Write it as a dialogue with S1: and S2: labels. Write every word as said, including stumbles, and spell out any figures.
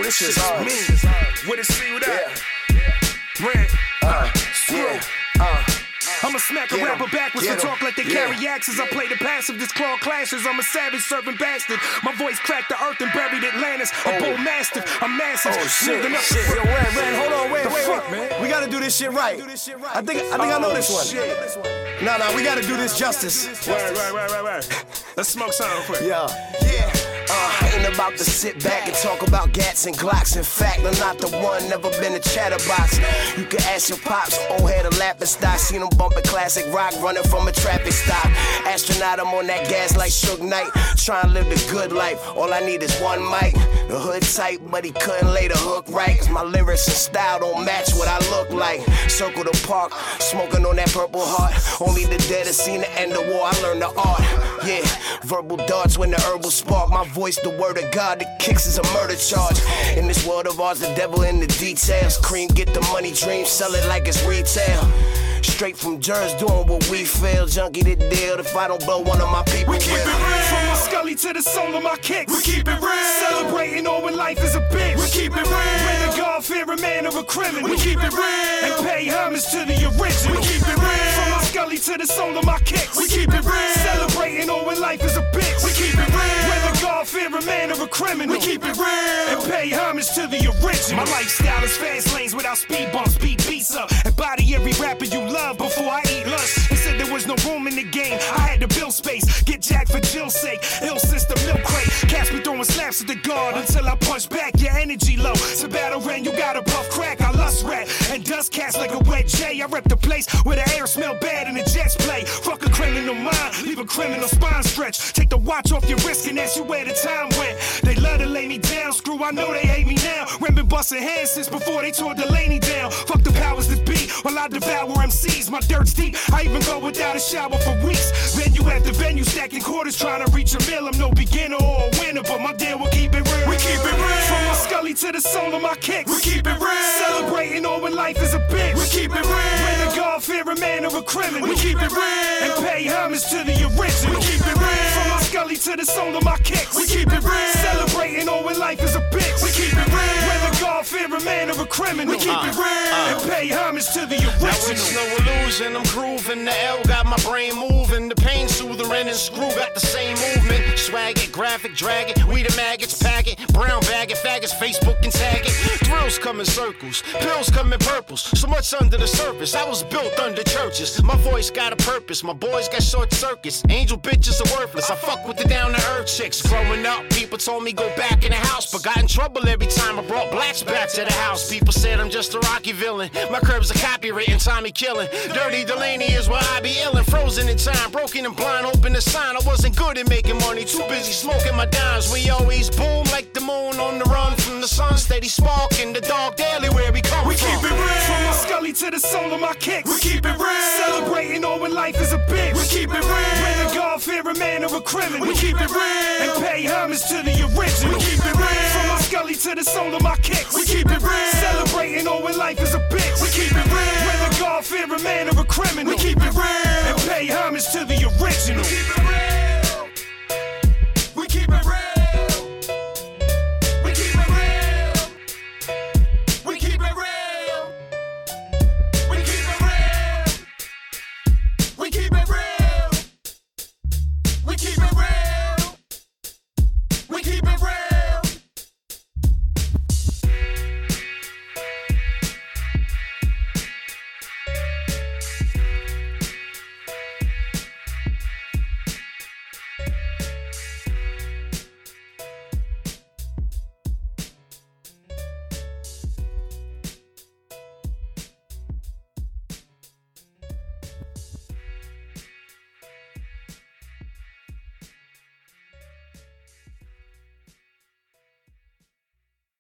S1: this shit's hard.
S2: Me. What it see with that? Rent. Uh, screw.
S1: Yeah. Uh.
S2: I'ma smack a rapper backwards and talk like they carry axes. I play the passive, this claw clashes. I'm a savage servant bastard. My voice cracked the earth and buried Atlantis. A bull mastiff, I'm massive.
S1: Oh shit,
S2: Up
S1: shit. Yo, wait, wait, hold on, wait,
S2: the
S1: wait,
S2: fuck,
S1: wait.
S2: man?
S1: We gotta do this shit right. I think, I think
S2: oh,
S1: I know this one.
S2: Shit.
S1: Nah, nah, we gotta do this justice.
S2: Right, right, right, right, right. Let's smoke something quick.
S1: Yeah, yeah. Uh, ain't about to sit back and talk about gats and glocks. In fact, I'm not the one, never been a chatterbox. You can ask your pops, old head of laughing stock. Seen him bumping classic rock, running from a traffic stop. Astronaut, I'm on that gas like Suge Knight. Trying to live the good life, all I need is one mic. The hood tight, but he couldn't lay the hook right. Cause my lyrics and style don't match what I look like. Circle the park, smoking on that Purple Heart. Only the dead have seen the end of war, I learned the art. Yeah, verbal darts when the herbal spark. My voice, the word of God, the kicks is a murder charge. In this world of ours, the devil in the details. Cream, get the money, dream, sell it like it's retail. Straight from Jersey, doing what we feel. Junkie the deal, if I don't blow one of my people,
S2: we keep
S1: real.
S2: it real. From my scully to the soul of my kicks, we keep it real. Celebrating all when life is a bitch, we keep it real. Whether God fear a man or a criminal, we keep it real. And pay homage to the original, we keep it real. From my scully to the soul of my kicks, we keep it real. Celebrating all when life is a bitch, we keep it real. Whether God fear a man or a criminal, we keep it real. And pay homage to the original. My lifestyle is fast lanes without speed bumps, beat beats up, and body every rapper you love before I eat lunch. They said there was no room in the game, I had to build space. Get jacked for Jill's sake, ill system milk crate. Cats be throwing slaps at the guard until I punch back. Your energy low, to battle ran, you gotta puff crack. I lust rat and dust cats like a wet J. I rep the place where the air smell bad and the jets play. Fuck a criminal mind, leave a criminal spine stretch. Take the watch off your wrist and ask you where the time went. They love to lay me down, screw, I know they hate me now. Ren been busting hands since before they tore Delaney down. Fuck the powers that be, while I devour M Cs. My dirt's deep, I even go without a shower for weeks. Venue after venue, stacking quarters, trying to reach a mill. I'm no beginner or a winner, but my deal will keep it real. We keep it real. From my scully to the soul of my kicks, we keep it real. Celebrating all when life is a bitch, we keep it real. Whether God fear a man or a criminal, we keep it real. And pay homage to the original, we keep it real. From my scully to the soul of my kicks, we keep it real. Celebrating all when life is a bitch, we keep it real. Whether God fear a man or a criminal, we keep uh, it real. Uh, and pay homage to the original.
S3: Now it's no illusion, I'm grooving. The L got my brain moving. The pain soother and screw got the same movement. Swag it, graphic, drag it. We the maggots, pack it. Brown bag it, faggots, Facebook and tag it. Thrills come in circles, pills come in purples. So much under the surface, I was built under churches. My voice got a purpose, my boys got short circuits. Angel bitches are worthless, I fuck with the down to earth chicks. Growing up, people told me go back in the house, but got in trouble every time I brought blacks back to the house. People said I'm just a Rocky villain. My curbs are copywritten, Tommy killing. Dirty Delaney is where I be illin'. Frozen in time, broken and blind, open the sign. I wasn't good at making money, too busy smoking my dimes. We always boom like the moon on the run from the sun. Steady spark in the dark daily where we come
S2: we
S3: from.
S2: We keep it real. From my scully to the soul of my kicks, we keep it real. Celebrating all when life is a bitch, we keep it real. Whether God fear a man or a criminal, we keep it real. And pay homage to the original, we keep it real. From my scully to the soul of my kicks, we keep it real. Celebrating all when life is a bitch, we keep it real. Whether God fear a man or a criminal, we keep it real. And pay homage to the original.